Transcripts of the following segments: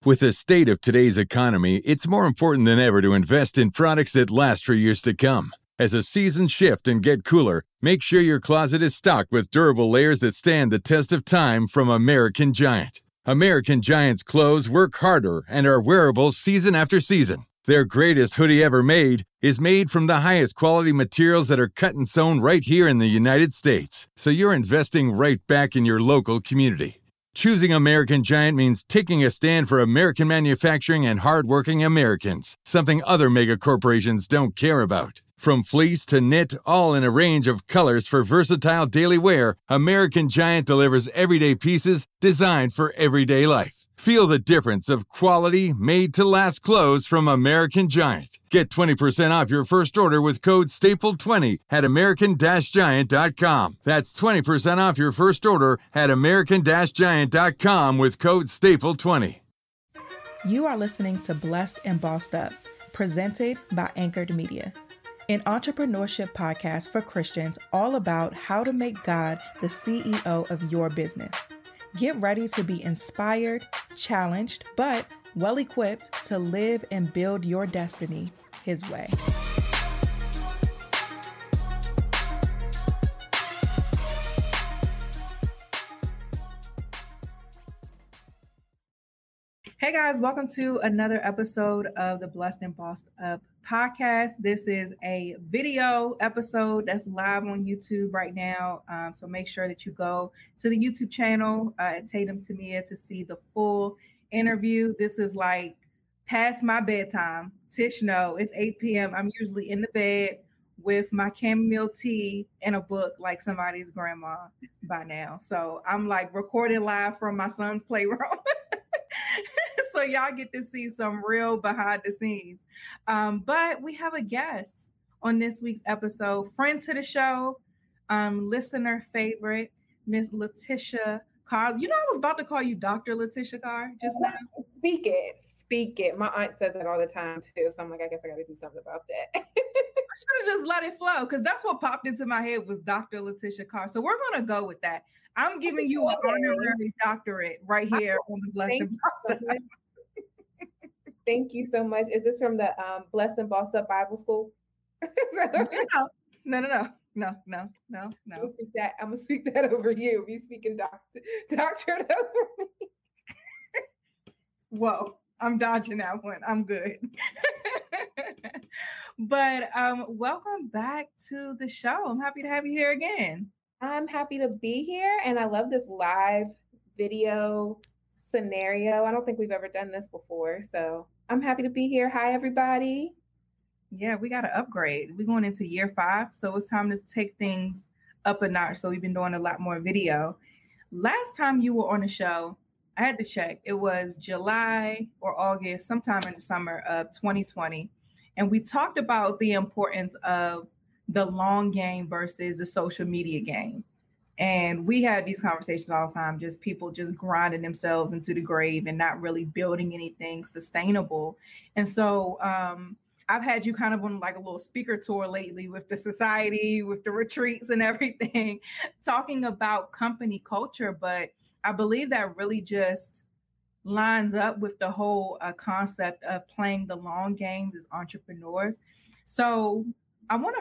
With the state of today's economy, it's more important than ever to invest in products that last for years to come. As the seasons shift and get cooler, make sure your closet is stocked with durable layers that stand the test of time from American Giant. American Giant's clothes work harder and are wearable season after season. Their greatest hoodie ever made is made from the highest quality materials that are cut and sewn right here in the United States. So you're investing right back in your local community. Choosing American Giant means taking a stand for American manufacturing and hardworking Americans, something other mega corporations don't care about. From fleece to knit, all in a range of colors for versatile daily wear, American Giant delivers everyday pieces designed for everyday life. Feel the difference of quality, made-to-last clothes from American Giant. Get 20% off your first order with code STAPLE20 at american-giant.com. That's 20% off your first order at american-giant.com with code STAPLE20. You are listening to Blessed and Bossed Up, presented by Anchored Media, an entrepreneurship podcast for Christians all about how to make God the CEO of your business. Get ready to be inspired, challenged, but well-equipped to live and build your destiny His way. Hey guys, welcome to another episode of the Blessed and Bossed Up podcast. This is a video episode that's live on YouTube right now. So make sure that you go to the YouTube channel at Tatum Tamia to see the full interview. This is like past my bedtime. Tish, no, it's 8 p.m. I'm usually in the bed with my chamomile tea and a book like somebody's grandma by now. So I'm like recording live from my son's playroom. So y'all get to see some real behind the scenes. But we have a guest on this week's episode, friend to the show, listener favorite, Miss Letitia Carr. You know, I was about to call you Dr. Letitia Carr just now. Speak it. My aunt says that all the time too. So I'm like, I guess I got to do something about that. I should have just let it flow because that's what popped into my head was Dr. Letitia Carr. So we're going to go with that. I'm giving you an honorary doctorate right here on the Blessed and Bossed Up. Thank you so much. Is this from the Blessed and Bossed Up Bible School? No. I'm gonna speak that over you. You speaking doctorate over me. Whoa, I'm dodging that one. I'm good. But welcome back to the show. I'm happy to have you here again. I'm happy to be here, and I love this live video scenario. I don't think we've ever done this before, so I'm happy to be here. Hi, everybody. Yeah, we got to upgrade. We're going into year 5, so it's time to take things up a notch. So we've been doing a lot more video. Last time you were on the show, I had to check. It was July or August, sometime in the summer of 2020. And we talked about the importance of the long game versus the social media game. And we had these conversations all the time, just people just grinding themselves into the grave and not really building anything sustainable. And so I've had you kind of on like a little speaker tour lately with the society, with the retreats and everything, talking about company culture. But I believe that really just lines up with the whole concept of playing the long game as entrepreneurs. So I want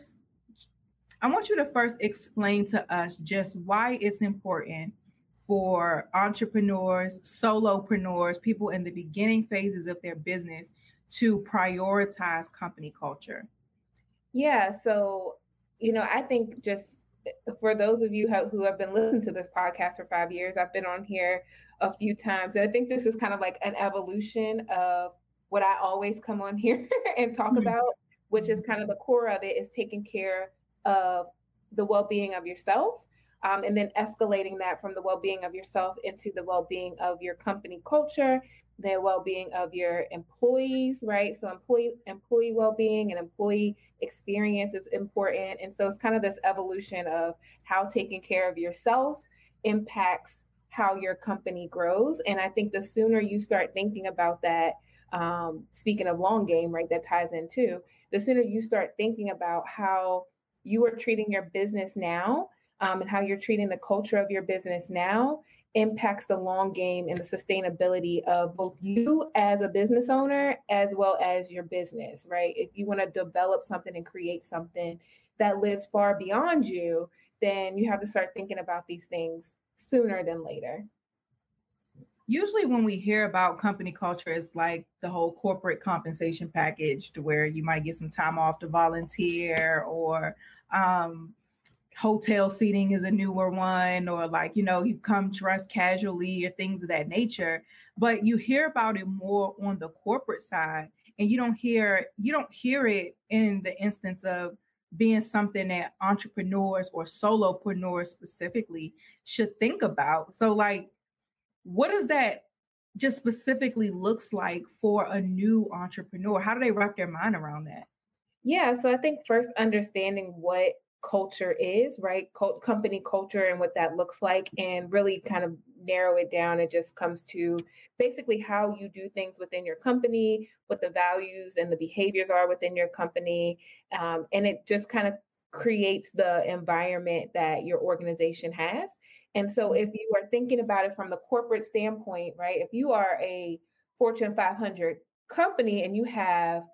you to first explain to us just why it's important for entrepreneurs, solopreneurs, people in the beginning phases of their business to prioritize company culture. Yeah. So, I think just for those of you who have been listening to this podcast for 5 years, I've been on here a few times. And I think this is kind of like an evolution of what I always come on here and talk about, which is kind of the core of it is taking care of the well-being of yourself, and then escalating that from the well-being of yourself into the well-being of your company culture, the well-being of your employees, right? So employee well-being and employee experience is important. And so it's kind of this evolution of how taking care of yourself impacts how your company grows. And I think the sooner you start thinking about that, speaking of long game, right, that ties in too, the sooner you start thinking about how you are treating your business now, and how you're treating the culture of your business now, impacts the long game and the sustainability of both you as a business owner as well as your business, right? If you want to develop something and create something that lives far beyond you, then you have to start thinking about these things sooner than later. Usually when we hear about company culture, it's like the whole corporate compensation package, to where you might get some time off to volunteer, or hotel seating is a newer one, or like, you come dressed casually or things of that nature. But you hear about it more on the corporate side, and you don't hear it in the instance of being something that entrepreneurs or solopreneurs specifically should think about. So like, what does that just specifically looks like for a new entrepreneur? How do they wrap their mind around that? Yeah, so I think first understanding what culture is, right? Company culture and what that looks like, and really kind of narrow it down. It just comes to basically how you do things within your company, what the values and the behaviors are within your company. And it just kind of creates the environment that your organization has. And so if you are thinking about it from the corporate standpoint, right? If you are a Fortune 500 company and you have,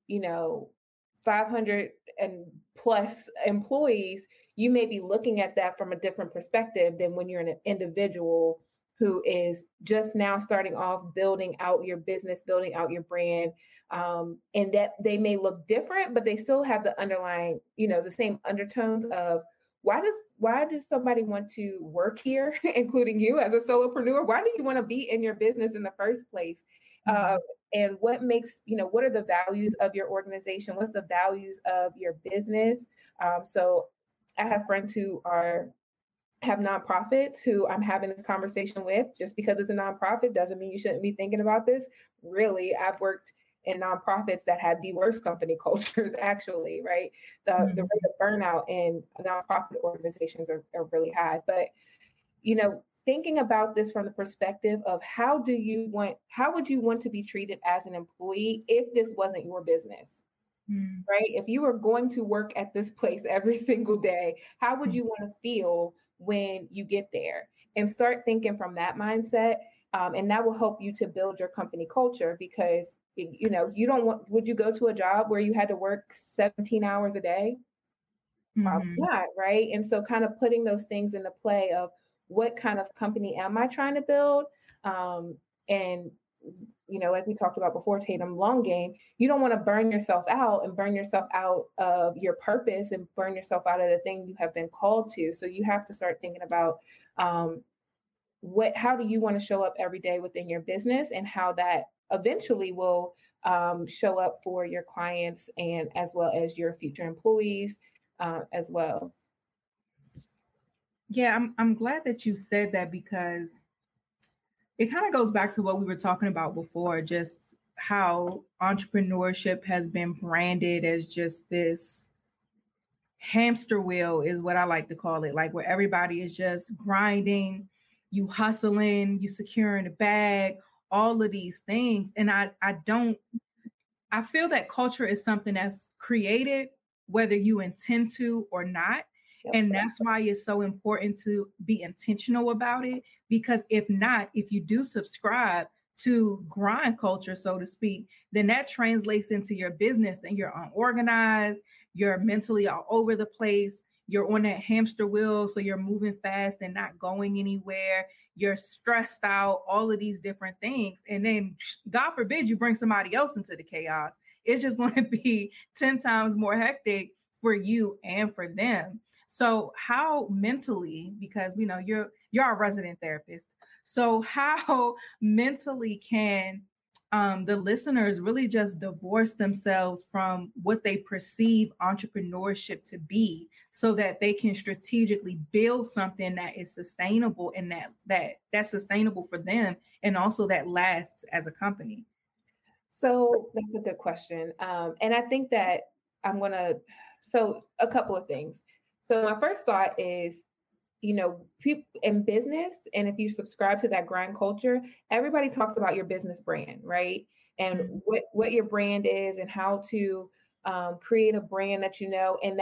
500 and plus employees, you may be looking at that from a different perspective than when you're an individual who is just now starting off building out your business, building out your brand. And that they may look different, but they still have the underlying, the same undertones of why does somebody want to work here, including you as a solopreneur? Why do you want to be in your business in the first place? And what makes, what are the values of your organization? What's the values of your business? So I have friends who have nonprofits who I'm having this conversation with. Just because it's a nonprofit doesn't mean you shouldn't be thinking about this. Really, I've worked in nonprofits that had the worst company cultures, actually, right? The rate of burnout in nonprofit organizations are really high. But, thinking about this from the perspective of how would you want to be treated as an employee if this wasn't your business, right? If you were going to work at this place every single day, how would you want to feel when you get there? And start thinking from that mindset. And that will help you to build your company culture, because, would you go to a job where you had to work 17 hours a day? Probably not, right? And so kind of putting those things into play of, what kind of company am I trying to build? And, like we talked about before, Tatum, long game, you don't want to burn yourself out of your purpose and burn yourself out of the thing you have been called to. So you have to start thinking about how do you want to show up every day within your business, and how that eventually will show up for your clients and as well as your future employees as well. Yeah, I'm glad that you said that, because it kind of goes back to what we were talking about before, just how entrepreneurship has been branded as just this hamster wheel, is what I like to call it, like where everybody is just grinding, you hustling, you securing a bag, all of these things. And I feel that culture is something that's created whether you intend to or not. And that's why it's so important to be intentional about it, because if you do subscribe to grind culture, so to speak, then that translates into your business. Then you're unorganized, you're mentally all over the place, you're on that hamster wheel, so you're moving fast and not going anywhere, you're stressed out, all of these different things. And then, God forbid, you bring somebody else into the chaos. It's just going to be 10 times more hectic for you and for them. So how mentally, because you're a resident therapist, so how mentally can the listeners really just divorce themselves from what they perceive entrepreneurship to be, so that they can strategically build something that is sustainable, and that's sustainable for them, and also that lasts as a company? So that's a good question. And I think that so a couple of things. So my first thought is, people in business, and if you subscribe to that grind culture, everybody talks about your business brand, right? And what your brand is, and how to create a brand that, and that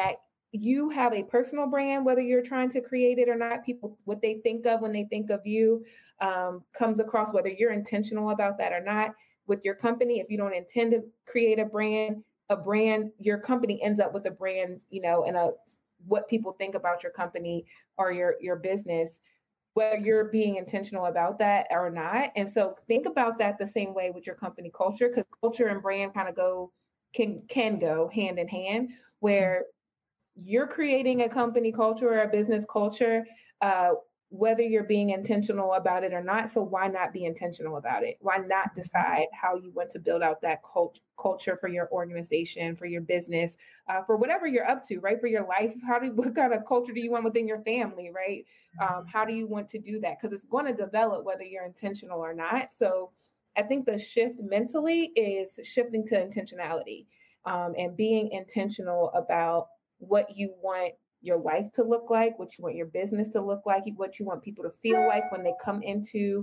you have a personal brand, whether you're trying to create it or not. People, what they think of when they think of you, comes across, whether you're intentional about that or not. With your company, if you don't intend to create a brand, your company ends up with a brand, and what people think about your company or your business, whether you're being intentional about that or not. And so think about that the same way with your company culture, because culture and brand kind of can go hand in hand, where you're creating a company culture or a business culture, whether you're being intentional about it or not. So why not be intentional about it? Why not decide how you want to build out that culture for your organization, for your business, for whatever you're up to, right? For your life, what kind of culture do you want within your family, right? How do you want to do that? Because it's going to develop whether you're intentional or not. So I think the shift mentally is shifting to intentionality, and being intentional about what you want your life to look like, what you want your business to look like, what you want people to feel like when they come into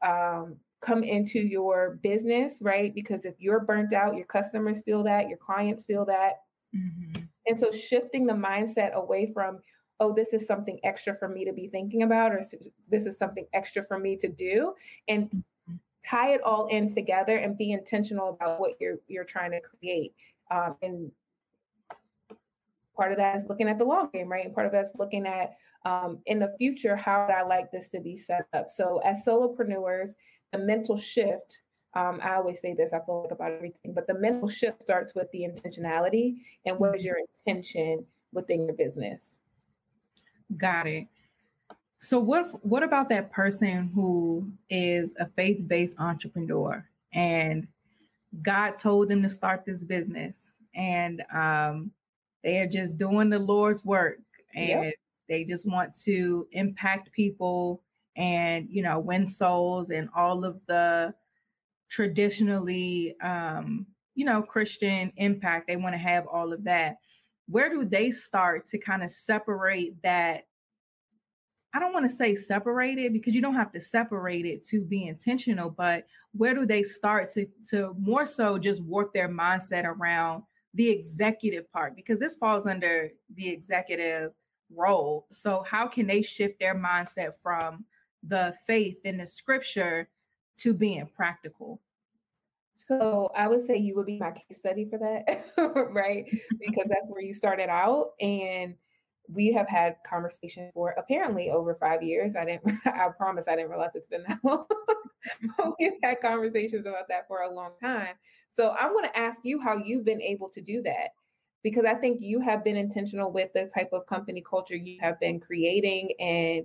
your business, right? Because if you're burnt out, your customers feel that, your clients feel that. Mm-hmm. And so shifting the mindset away from, oh, this is something extra for me to be thinking about, or this is something extra for me to do, and tie it all in together and be intentional about what you're trying to create. And part of that is looking at the long game, right? And part of that's looking at, in the future, how would I like this to be set up? So as solopreneurs, the mental shift, I always say this, I feel like about everything, but the mental shift starts with the intentionality and what is your intention within your business. Got it. So what about that person who is a faith-based entrepreneur and God told them to start this business, and they are just doing the Lord's work, and they just want to impact people and, win souls and all of the traditionally, Christian impact. They want to have all of that. Where do they start to kind of separate that? I don't want to say separate it, because you don't have to separate it to be intentional, but where do they start to more so just work their mindset around the executive part? Because this falls under the executive role. So how can they shift their mindset from the faith in the scripture to being practical? So I would say you would be my case study for that, right? Because that's where you started out, and we have had conversations for apparently over 5 years. I promise I didn't realize it's been that long. We've had conversations about that for a long time. So I want to ask you how you've been able to do that, because I think you have been intentional with the type of company culture you have been creating, and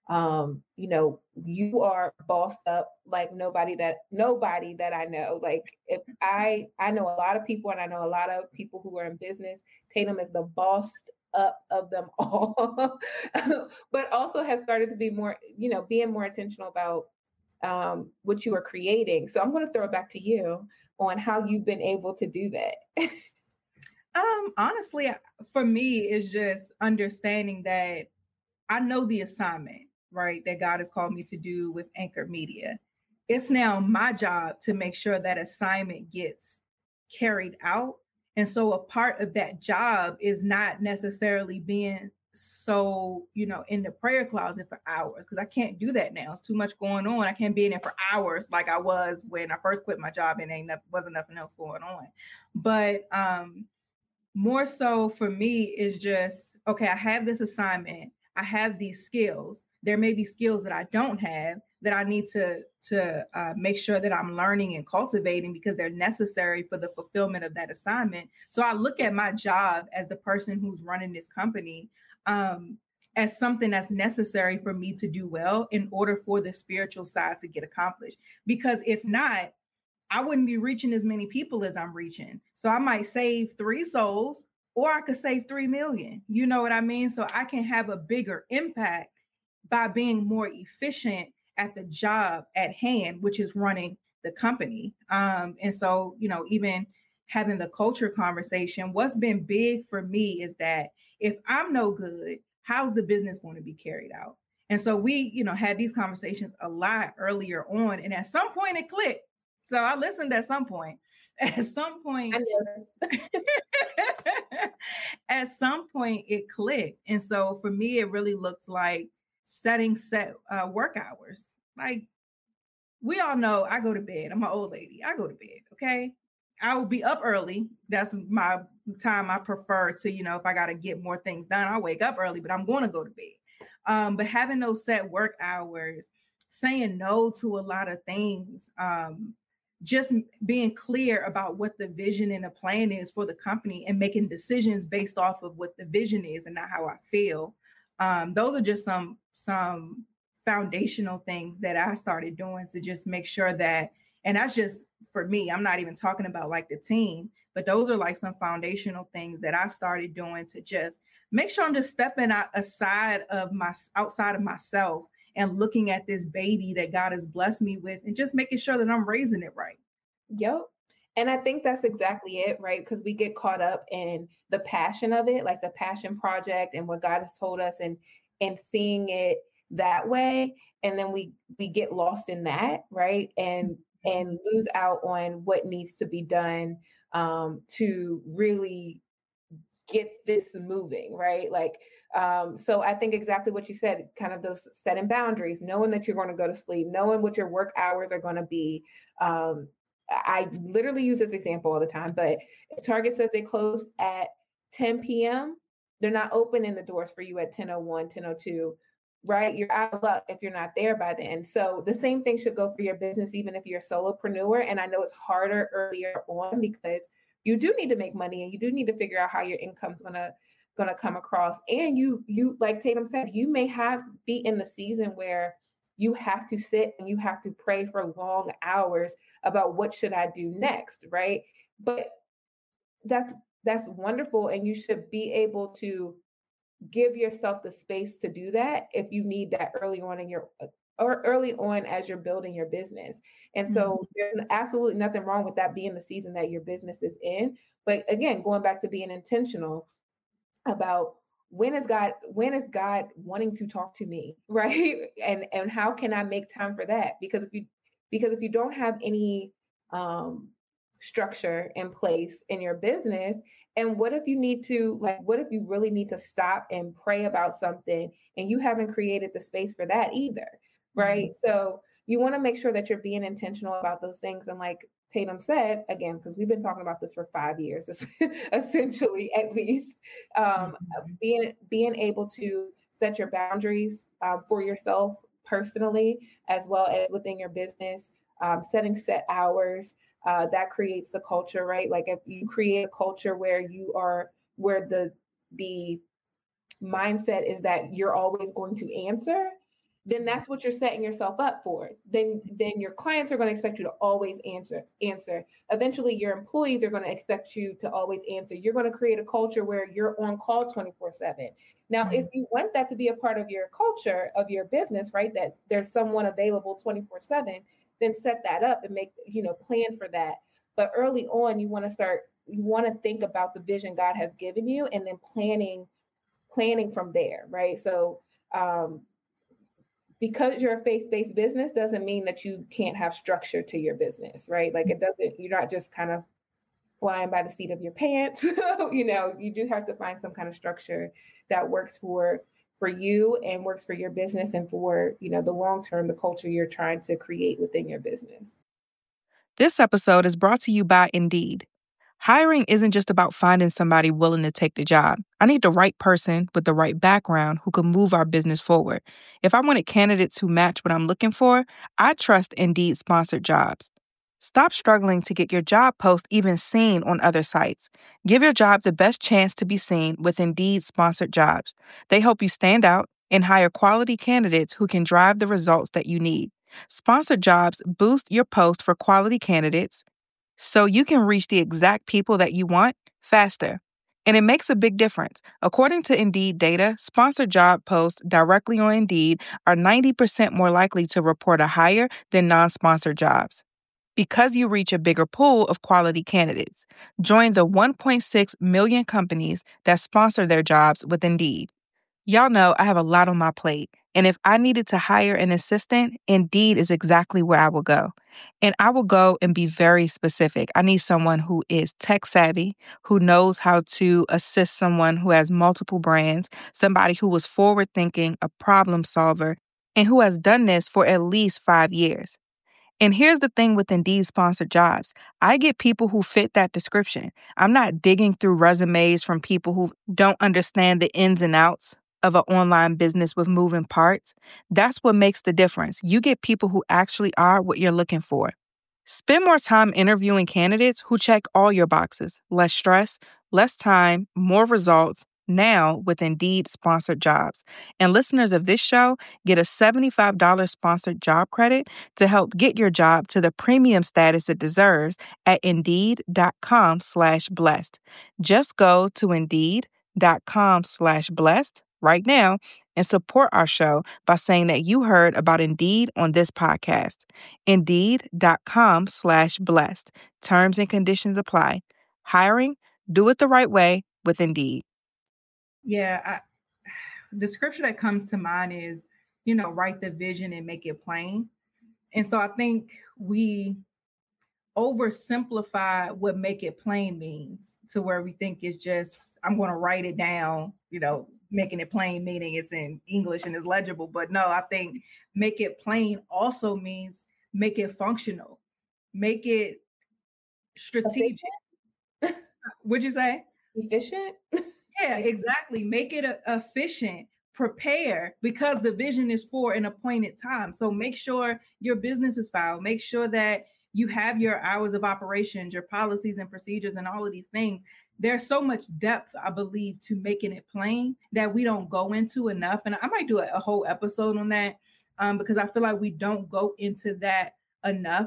you are bossed up like nobody that I know. Like, if I know a lot of people, and I know a lot of people who are in business. Tatum is the bossed up of them all, but also has started to be more, being more intentional about what you are creating. So I'm going to throw it back to you on how you've been able to do that. Honestly, for me, it's just understanding that I know the assignment, right, that God has called me to do with Anchor Media. It's now my job to make sure that assignment gets carried out. And so a part of that job is not necessarily being so, in the prayer closet for hours, because I can't do that now. It's too much going on. I can't be in there for hours like I was when I first quit my job and wasn't nothing else going on. But more so for me is just, okay, I have this assignment. I have these skills. There may be skills that I don't have that I need to make sure that I'm learning and cultivating, because they're necessary for the fulfillment of that assignment. So I look at my job as the person who's running this company as something that's necessary for me to do well in order for the spiritual side to get accomplished. Because if not, I wouldn't be reaching as many people as I'm reaching. So I might save 3 souls, or I could save 3 million. You know what I mean? So I can have a bigger impact by being more efficient at the job at hand, which is running the company. And so, even having the culture conversation, what's been big for me is that if I'm no good, how's the business going to be carried out? And so we, had these conversations a lot earlier on, and at some point it clicked. So I listened at some point. At some point, I noticed. at some point it clicked. And so for me, it really looked like setting set work hours. Like, we all know I go to bed. I'm an old lady. I go to bed. Okay. I will be up early. That's my time I prefer to, if I got to get more things done, I'll wake up early, but I'm going to go to bed. But having those set work hours, saying no to a lot of things, just being clear about what the vision and the plan is for the company and making decisions based off of what the vision is and not how I feel. Those are just some foundational things that I started doing to just make sure that, and that's just for me, I'm not even talking about like the team, but those are like some foundational things that I started doing to just make sure I'm just stepping outside of myself and looking at this baby that God has blessed me with and just making sure that I'm raising it right. Yep. And I think that's exactly it, right? Because we get caught up in the passion of it, like the passion project and what God has told us and seeing it that way. And then we get lost in that, right? And lose out on what needs to be done to really get this moving, right? Like, so I think exactly what you said, kind of those setting boundaries, knowing that you're going to go to sleep, knowing what your work hours are going to be. I literally use this example all the time, but if Target says they close at 10 p.m., they're not opening the doors for you at 10:01, 10:02, right? You're out of luck if you're not there by then. So the same thing should go for your business, even if you're a solopreneur. And I know it's harder earlier on because you do need to make money and you do need to figure out how your income's gonna come across. And you like Tatum said, you may be in the season where you have to sit and you have to pray for long hours about what should I do next, right? But that's wonderful, and you should be able to give yourself the space to do that if you need that early on as you're building your business. And so there's absolutely nothing wrong with that being the season that your business is in. But again, going back to being intentional about when is God wanting to talk to me, right? And how can I make time for that? Because if you don't have any structure in place in your business, and what if you really need to stop and pray about something and you haven't created the space for that either, right? Mm-hmm. So you want to make sure that you're being intentional about those things. And like Tatum said, again, because we've been talking about this for 5 years, essentially, at least, being able to set your boundaries for yourself personally, as well as within your business, setting set hours, that creates the culture, right? Like if you create a culture where the mindset is that you're always going to answer, then that's what you're setting yourself up for. Then your clients are going to expect you to always answer. Eventually, your employees are going to expect you to always answer. You're going to create a culture where you're on call 24/7. Now, if you want that to be a part of your culture of your business, right, that there's someone available 24/7, then set that up and plan for that. But early on, you want to think about the vision God has given you and then planning from there, right? So, because you're a faith-based business doesn't mean that you can't have structure to your business, right? Like you're not just kind of flying by the seat of your pants. You do have to find some kind of structure that works for you and works for your business and for, the long term, the culture you're trying to create within your business. This episode is brought to you by Indeed. Hiring isn't just about finding somebody willing to take the job. I need the right person with the right background who can move our business forward. If I wanted candidates who match what I'm looking for, I trust Indeed sponsored jobs. Stop struggling to get your job post even seen on other sites. Give your job the best chance to be seen with Indeed sponsored jobs. They help you stand out and hire quality candidates who can drive the results that you need. Sponsored jobs boost your post for quality candidates so you can reach the exact people that you want faster. And it makes a big difference. According to Indeed data, sponsored job posts directly on Indeed are 90% more likely to report a hire than non-sponsored jobs. Because you reach a bigger pool of quality candidates. Join the 1.6 million companies that sponsor their jobs with Indeed. Y'all know I have a lot on my plate, and if I needed to hire an assistant, Indeed is exactly where I will go. And I will go and be very specific. I need someone who is tech savvy, who knows how to assist someone who has multiple brands, somebody who was forward thinking, a problem solver, and who has done this for at least 5 years. And here's the thing with Indeed sponsored jobs. I get people who fit that description. I'm not digging through resumes from people who don't understand the ins and outs of an online business with moving parts. That's what makes the difference. You get people who actually are what you're looking for. Spend more time interviewing candidates who check all your boxes. Less stress, less time, more results. Now with Indeed sponsored jobs. And listeners of this show get a $75 sponsored job credit to help get your job to the premium status it deserves at Indeed.com/blessed. Just go to Indeed.com/blessed right now and support our show by saying that you heard about Indeed on this podcast. Indeed.com/blessed. Terms and conditions apply. Hiring, do it the right way with Indeed. Yeah, the scripture that comes to mind is, write the vision and make it plain. And so I think we oversimplify what make it plain means to where we think it's just, I'm going to write it down, making it plain, meaning it's in English and it's legible. But no, I think make it plain also means make it functional, make it strategic. What'd you say? Efficient? Yeah, exactly. Make it efficient, prepare, because the vision is for an appointed time. So make sure your business is filed. Make sure that you have your hours of operations, your policies and procedures, and all of these things. There's so much depth, I believe, to making it plain that we don't go into enough. And I might do a whole episode on that because I feel like we don't go into that enough.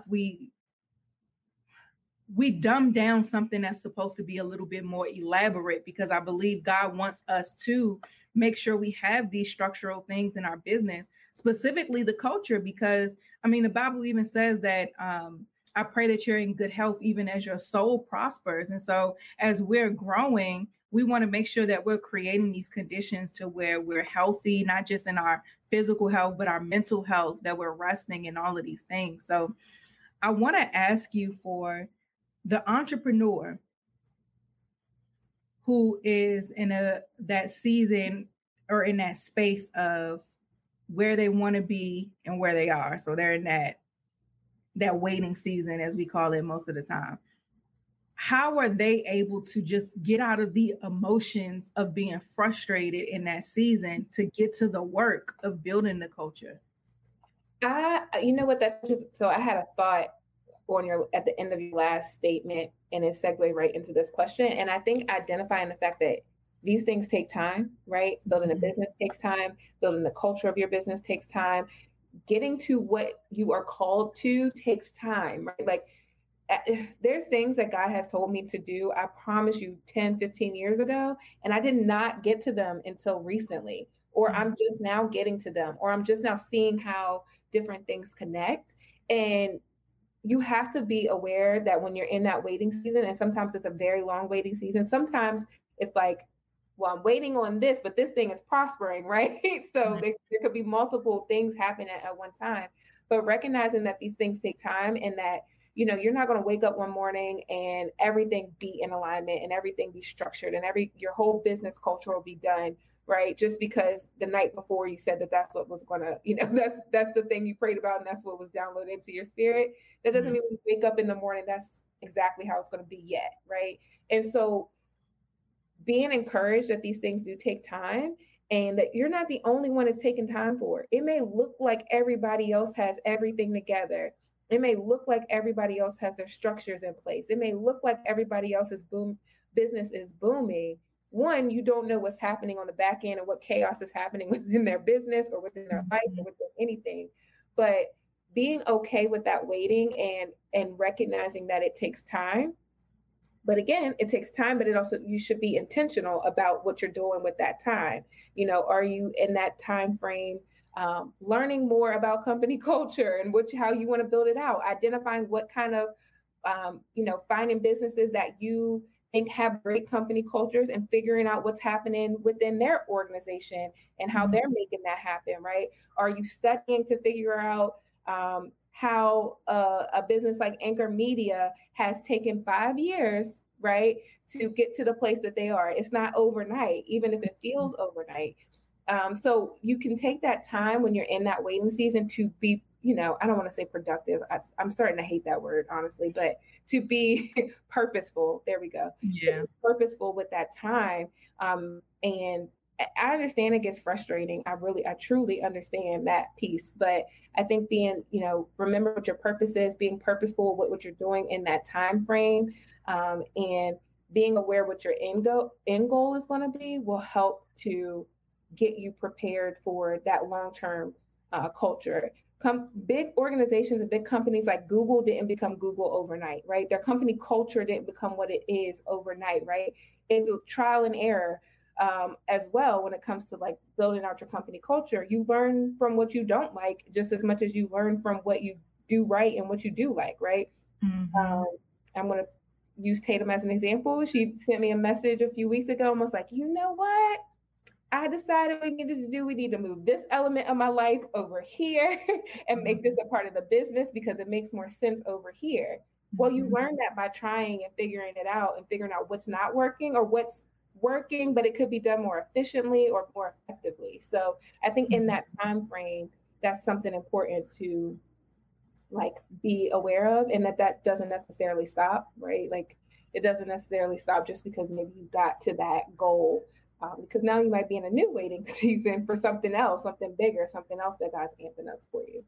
We dumb down something that's supposed to be a little bit more elaborate because I believe God wants us to make sure we have these structural things in our business, specifically the culture, because the Bible even says that I pray that you're in good health, even as your soul prospers. And so as we're growing, we want to make sure that we're creating these conditions to where we're healthy, not just in our physical health, but our mental health, that we're resting and all of these things. So I want to ask you for the entrepreneur who is in that season or in that space of where they want to be and where they are. So they're in that waiting season, as we call it most of the time. How are they able to just get out of the emotions of being frustrated in that season to get to the work of building the culture? So I had a thought at the end of your last statement, and it segued right into this question. And I think identifying the fact that these things take time, right? Building a business takes time. Building the culture of your business takes time. Getting to what you are called to takes time, right? Like there's things that God has told me to do, I promise you 10, 15 years ago, and I did not get to them until recently, or I'm just now getting to them, or I'm just now seeing how different things connect. And you have to be aware that when you're in that waiting season, and sometimes it's a very long waiting season, sometimes it's like, well, I'm waiting on this, but this thing is prospering, right? So there could be multiple things happening at one time, but recognizing that these things take time and that, you're not going to wake up one morning and everything be in alignment and everything be structured and your whole business culture will be done, right? Just because the night before you said that that's what was going to, that's the thing you prayed about and that's what was downloaded into your spirit. That doesn't mean when you wake up in the morning, that's exactly how it's going to be yet, right? And so being encouraged that these things do take time and that you're not the only one it's taking time for. It may look like everybody else has everything together. It may look like everybody else has their structures in place. It may look like everybody else's business is booming. One, you don't know what's happening on the back end and what chaos is happening within their business or within their life or within anything. But being okay with that waiting and recognizing that it takes time. But again, it takes time, but you should be intentional about what you're doing with that time. Are you in that time frame learning more about company culture and how you want to build it out, identifying what kind of, finding businesses that you think have great company cultures and figuring out what's happening within their organization and how they're making that happen, right? Are you studying to figure out how a business like Anchor Media has taken 5 years, right, to get to the place that they are. It's not overnight, even if it feels overnight. So you can take that time when you're in that waiting season to be, I don't want to say productive. I'm starting to hate that word, honestly, but to be purposeful. There we go. Yeah. Purposeful with that time. And I understand it gets frustrating. I truly understand that piece. But I think being, remember what your purpose is, being purposeful with what you're doing in that time frame, and being aware what your end goal is going to be will help to get you prepared for that long-term culture. Big organizations and big companies like Google didn't become Google overnight, right? Their company culture didn't become what it is overnight, right? It's a trial and error as well when it comes to like building out your company culture. You learn from what you don't like just as much as you learn from what you do right and what you do like, right? Mm-hmm. I'm going to use Tatum as an example. She sent me a message a few weeks ago and was like, you know what? I decided we need to move this element of my life over here and make this a part of the business because it makes more sense over here. Well, you learn that by trying and figuring it out and figuring out what's not working or what's working, but it could be done more efficiently or more effectively. So I think in that time frame, that's something important to like be aware of, and that doesn't necessarily stop, right? Like it doesn't necessarily stop just because maybe you got to that goal. Because now you might be in a new waiting season for something else, something bigger, something else that God's amping up for you.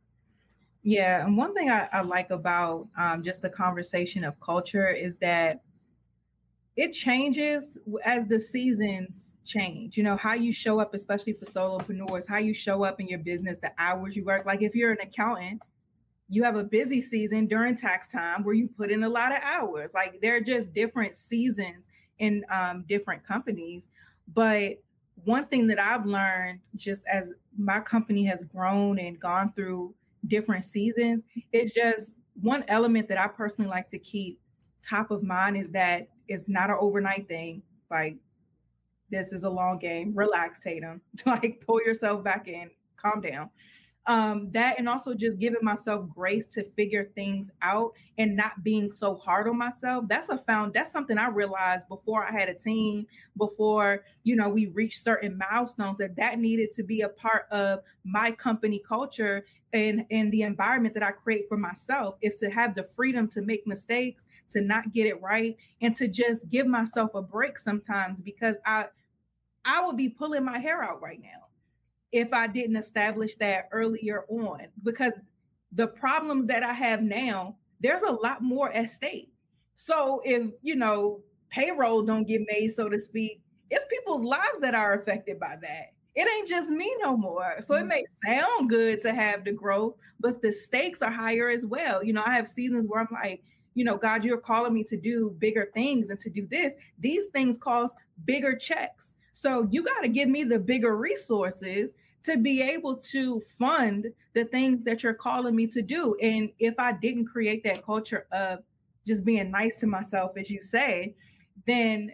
Yeah. And one thing I like about just the conversation of culture is that it changes as the seasons change. How you show up, especially for solopreneurs, how you show up in your business, the hours you work. Like if you're an accountant, you have a busy season during tax time where you put in a lot of hours. Like they're just different seasons in different companies. But one thing that I've learned just as my company has grown and gone through different seasons, it's just one element that I personally like to keep top of mind is that it's not an overnight thing. Like this is a long game. Relax, Tatum. Like pull yourself back in, calm down. That and also just giving myself grace to figure things out and not being so hard on myself. That's something I realized before I had a team, before, we reached certain milestones that needed to be a part of my company culture and the environment that I create for myself is to have the freedom to make mistakes, to not get it right, and to just give myself a break sometimes because I would be pulling my hair out right now if I didn't establish that earlier on, because the problems that I have now, there's a lot more at stake. So if, payroll don't get made, so to speak, it's people's lives that are affected by that. It ain't just me no more. So it may sound good to have the growth, but the stakes are higher as well. I have seasons where I'm like, God, you're calling me to do bigger things and to do this. These things cost bigger checks. So you got to give me the bigger resources to be able to fund the things that you're calling me to do. And if I didn't create that culture of just being nice to myself, as you say, then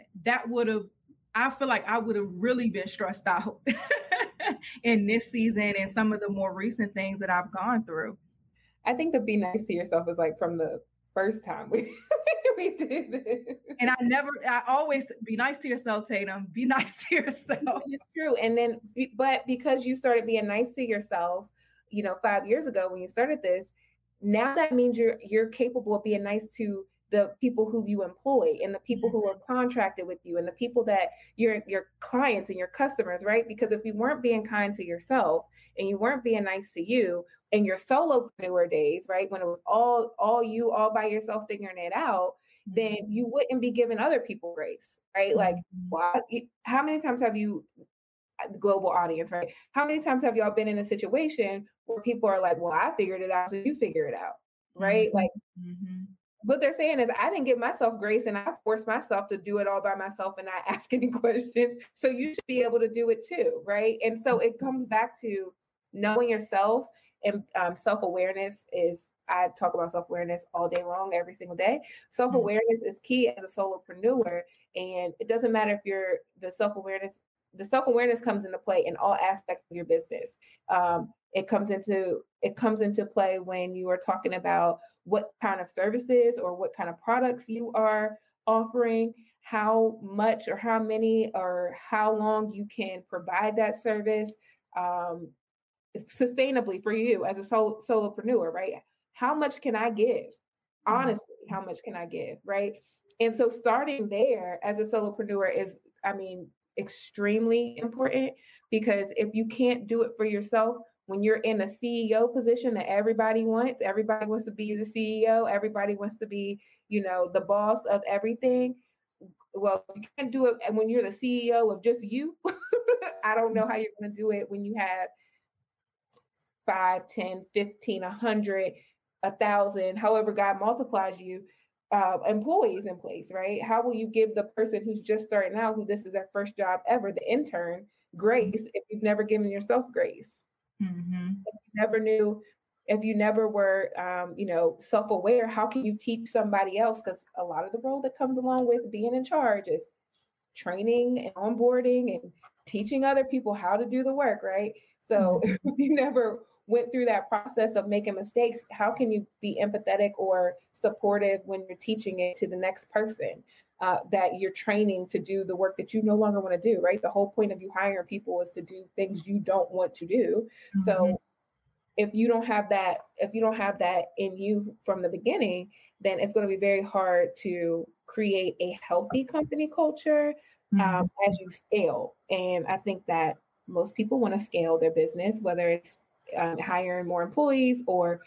I feel like I would have really been stressed out in this season and some of the more recent things that I've gone through. I think to be nice to yourself is like from the first time we did this. And I always be nice to yourself, Tatum. Be nice to yourself. It's true. And then, but because you started being nice to yourself, 5 years ago when you started this, now that means you're capable of being nice to the people who you employ and the people who are contracted with you and the people that your clients and your customers, right? Because if you weren't being kind to yourself and you weren't being nice to you in your solopreneur days, right? When it was all you, all by yourself figuring it out, then you wouldn't be giving other people grace, right? Like, how many times have you, the global audience, right? How many times have y'all been in a situation where people are like, well, I figured it out, so you figure it out, right? Like, what they're saying is I didn't give myself grace and I forced myself to do it all by myself and not ask any questions. So you should be able to do it too, right? And so it comes back to knowing yourself and self-awareness is, I talk about self-awareness all day long, every single day. Self-awareness is key as a solopreneur. And it doesn't matter if you're the self-awareness comes into play in all aspects of your business. It comes into play when you are talking about what kind of services or what kind of products you are offering, how much or how many or how long you can provide that service sustainably for you as a solopreneur, right? How much can I give? Honestly, how much can I give, right? And so starting there as a solopreneur is, extremely important, because if you can't do it for yourself, when you're in a CEO position that everybody wants to be the CEO, everybody wants to be, the boss of everything. Well, you can't do it. And when you're the CEO of just you, I don't know how you're going to do it when you have 5, 10, 15, 100, 1,000, however God multiplies you, employees in place, right? How will you give the person who's just starting out, who this is their first job ever, the intern, grace if you've never given yourself grace? Mm-hmm. If you never were, self-aware, how can you teach somebody else? Because a lot of the role that comes along with being in charge is training and onboarding and teaching other people how to do the work, right? So if you never went through that process of making mistakes, how can you be empathetic or supportive when you're teaching it to the next person that you're training to do the work that you no longer want to do, right? The whole point of you hiring people is to do things you don't want to do. Mm-hmm. So if you don't have that in you from the beginning, then it's going to be very hard to create a healthy company culture as you scale. And I think that most people want to scale their business, whether it's hiring more employees or,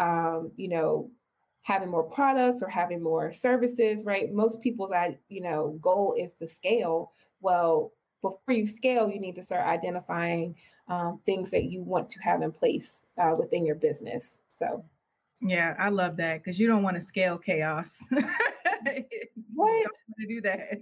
having more products or having more services, right? Most people's, goal is to scale. Well, before you scale, you need to start identifying things that you want to have in place within your business. So. Yeah, I love that, because you don't want to scale chaos. What? You don't want to do that.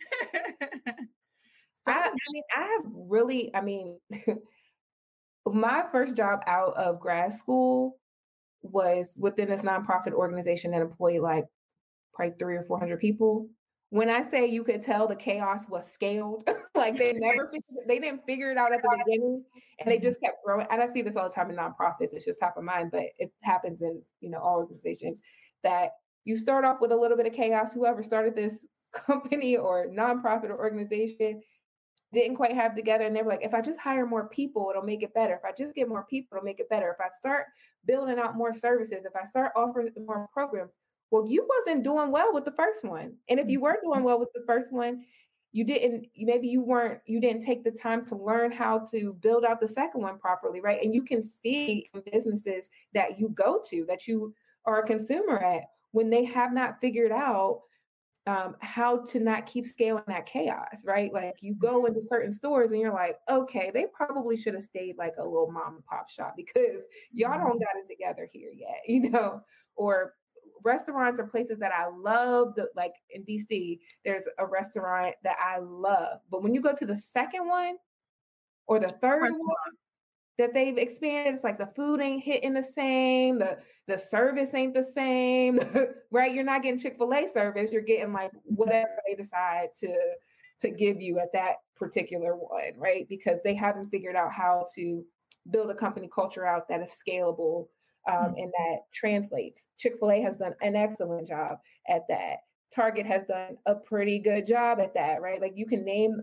My first job out of grad school was within this nonprofit organization that employed like probably 300 or 400 people. When I say you could tell the chaos was scaled, like they didn't figure it out at the beginning, and they just kept growing. And I see this all the time in nonprofits. It's just top of mind, but it happens in, all organizations, that you start off with a little bit of chaos. Whoever started this company or nonprofit or organization didn't quite have together. And they were like, if I just hire more people, it'll make it better. If I just get more people, it'll make it better. If I start building out more services, if I start offering more programs. Well, you wasn't doing well with the first one. And if you were doing well with the first one, you didn't take the time to learn how to build out the second one properly, right? And you can see in businesses that you go to, that you are a consumer at, when they have not figured out how to not keep scaling that chaos, right? Like you go into certain stores and you're like, okay, they probably should have stayed like a little mom and pop shop, because y'all don't got it together here yet, or restaurants or places that I love, like in DC, there's a restaurant that I love. But when you go to the second one or the third one that they've expanded, it's like the food ain't hitting the same, the service ain't the same, right? You're not getting Chick-fil-A service, you're getting like whatever they decide to give you at that particular one, right? Because they haven't figured out how to build a company culture out that is scalable. And that translates. Chick-fil-A has done an excellent job at that. Target has done a pretty good job at that, right? Like you can name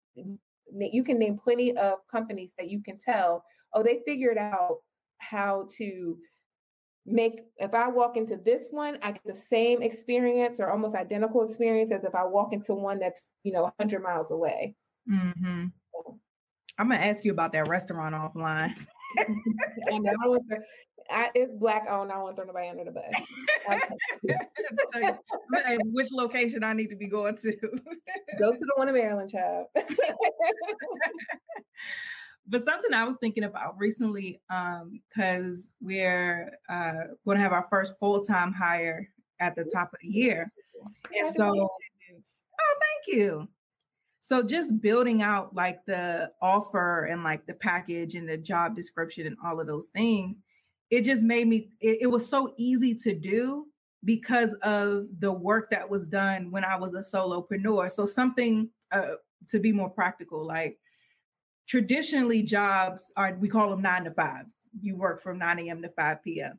plenty of companies that you can tell, oh, they figured out how to make, if I walk into this one, I get the same experience or almost identical experience as if I walk into one that's, 100 miles away. Mm-hmm. So. I'm going to ask you about that restaurant offline. It's Black owned. I don't want to throw nobody under the bus. I'm going to ask which location I need to be going to. Go to the one in Maryland, child. But something I was thinking about recently, because we're going to have our first full-time hire at the top of the year. And so, thank you. So just building out like the offer and like the package and the job description and all of those things, it just made me, it was so easy to do because of the work that was done when I was a solopreneur. So something to be more practical, like traditionally jobs we call them 9 to 5. you work from 9 a.m. to 5 p.m.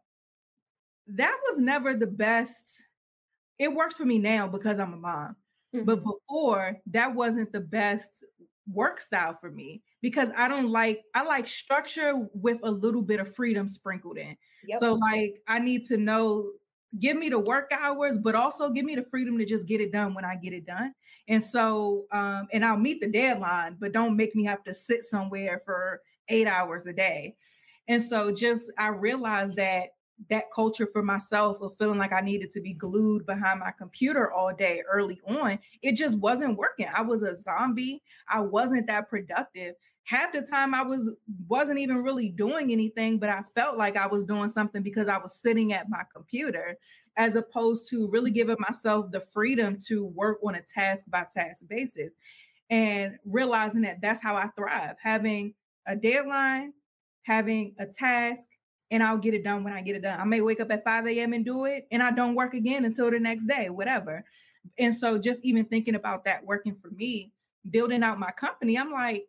That was never the best. It works for me now because I'm a mom. Mm-hmm. But before, that wasn't the best work style for me because I like structure with a little bit of freedom sprinkled in. Yep. So like, I need to know, give me the work hours, but also give me the freedom to just get it done when I get it done. And so, and I'll meet the deadline, but don't make me have to sit somewhere for 8 hours a day. And so I realized that culture for myself of feeling like I needed to be glued behind my computer all day early on, it just wasn't working. I was a zombie. I wasn't that productive. Half the time I wasn't even really doing anything, but I felt like I was doing something because I was sitting at my computer, as opposed to really giving myself the freedom to work on a task by task basis and realizing that that's how I thrive, having a deadline, having a task, and I'll get it done when I get it done. I may wake up at 5 a.m. and do it, and I don't work again until the next day, whatever. And so just even thinking about that working for me, building out my company, I'm like,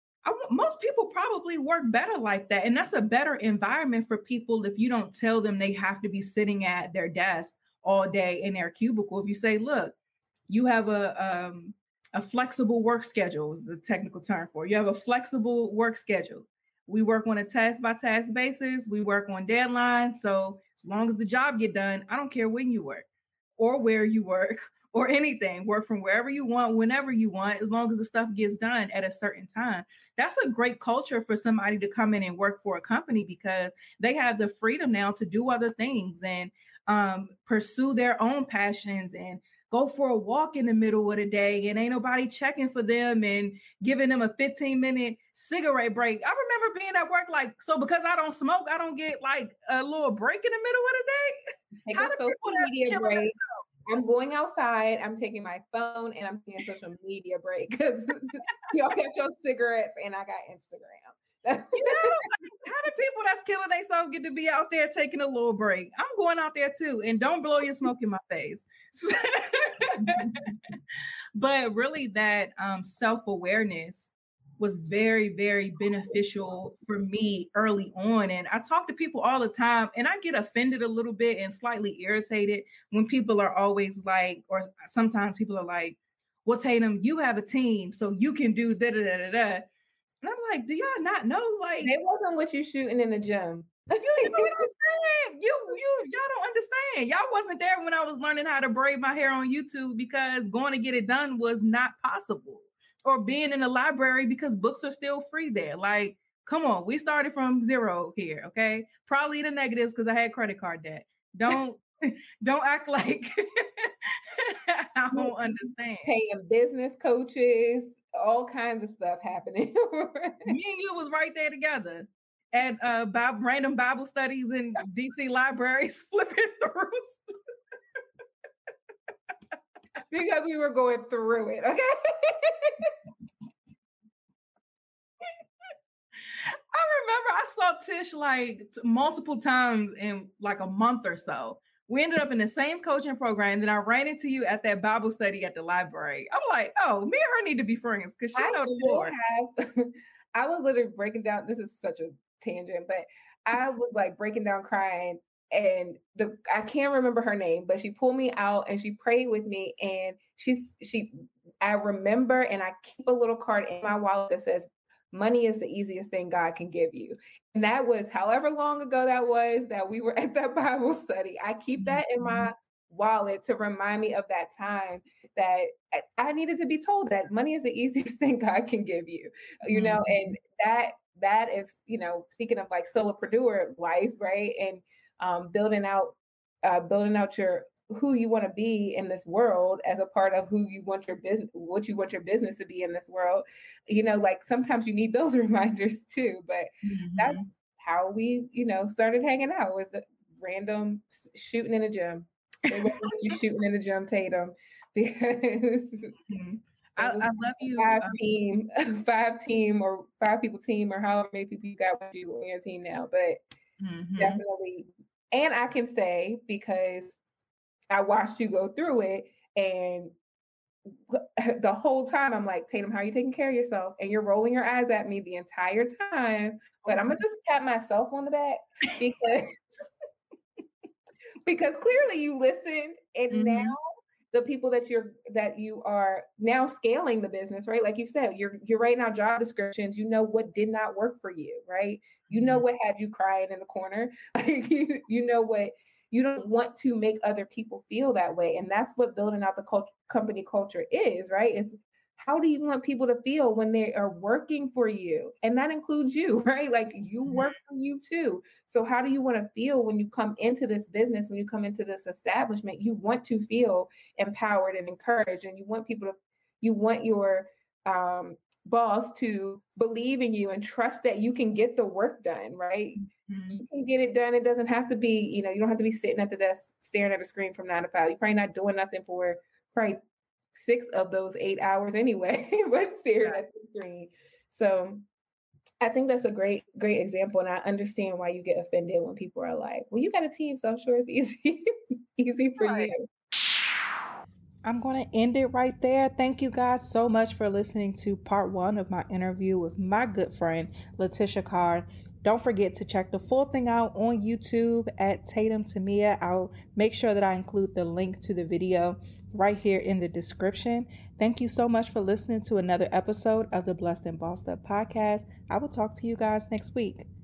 most people probably work better like that. And that's a better environment for people if you don't tell them they have to be sitting at their desk all day in their cubicle. If you say, look, you have a flexible work schedule is the technical term for it. You have a flexible work schedule. We work on a task by task basis. We work on deadlines. So as long as the job get done, I don't care when you work or where you work or anything. Work from wherever you want, whenever you want, as long as the stuff gets done at a certain time. That's a great culture for somebody to come in and work for a company because they have the freedom now to do other things and pursue their own passions and go for a walk in the middle of the day and ain't nobody checking for them and giving them a 15-minute cigarette break. I remember being at work like, so because I don't smoke, I don't get like a little break in the middle of the day? Take a social media break. I'm going outside, I'm taking my phone and I'm taking a social media break because y'all got your cigarettes and I got Instagram. How do people that's killing themselves get to be out there taking a little break? I'm going out there too, and don't blow your smoke in my face. But really, that self-awareness was very, very beneficial for me early on. And I talk to people all the time, and I get offended a little bit and slightly irritated when people are always like, or sometimes people are like, well, Tatum, you have a team, so you can do da da da da da. And I'm like, do y'all not know? Like, it wasn't what you shooting in the gym. You know what I'm saying? Y'all don't understand. Y'all wasn't there when I was learning how to braid my hair on YouTube because going to get it done was not possible. Or being in the library because books are still free there. Like, come on, we started from zero here, okay? Probably the negatives because I had credit card debt. Don't act like I don't understand. Paying business coaches, all kinds of stuff happening. Me and you was right there together at random Bible studies in DC libraries, flipping through. Because we were going through it, okay? I remember I saw Tish like multiple times in like a month or so. We ended up in the same coaching program. And then I ran into you at that Bible study at the library. I'm like, oh, me and her need to be friends because she knows the Lord. I was literally breaking down. This is such a tangent, but I was like breaking down crying. And I can't remember her name, but she pulled me out and she prayed with me. And I remember, and I keep a little card in my wallet that says, money is the easiest thing God can give you. And that was however long ago that was that we were at that Bible study. I keep that in my wallet to remind me of that time that I needed to be told that money is the easiest thing God can give you, you know, and that is, you know, speaking of like solopreneur life, right? And building out your who you want to be in this world as a part of who you want your business, what you want your business to be in this world. You know, like sometimes you need those reminders too, but that's how we, you know, started hanging out with the random shooting in the gym. You shooting in the gym, Tatum, because I love you. Five people team, or however many people you got with you on your team now, but definitely. And I can say, because I watched you go through it, and the whole time I'm like, Tatum, how are you taking care of yourself? And you're rolling your eyes at me the entire time. But I'm gonna just pat myself on the back because because clearly you listened, and now the people that you are now scaling the business, right? Like you said, you're writing out job descriptions. You know what did not work for you, right? You know what had you crying in the corner. You know what you don't want to make other people feel that way, and that's what building out the company culture is, right? It's how do you want people to feel when they are working for you? And that includes you, right? Like you work for you too. So how do you want to feel when you come into this business, when you come into this establishment? You want to feel empowered and encouraged, and you want your boss to believe in you and trust that you can get the work done, right? You can get it done. It doesn't have to be, you don't have to be sitting at the desk staring at a screen from 9 to 5. You're probably not doing nothing for probably 6 of those 8 hours anyway, but staring at the screen. So I think that's a great example. And I understand why you get offended when people are like, well, you got a team, so I'm sure it's easy for you. I'm going to end it right there. Thank you guys so much for listening to part 1 of my interview with my good friend, Letitia Carr. Don't forget to check the full thing out on YouTube at Tatum Temia. I'll make sure that I include the link to the video right here in the description. Thank you so much for listening to another episode of the Blessed and Bossed Up podcast. I will talk to you guys next week.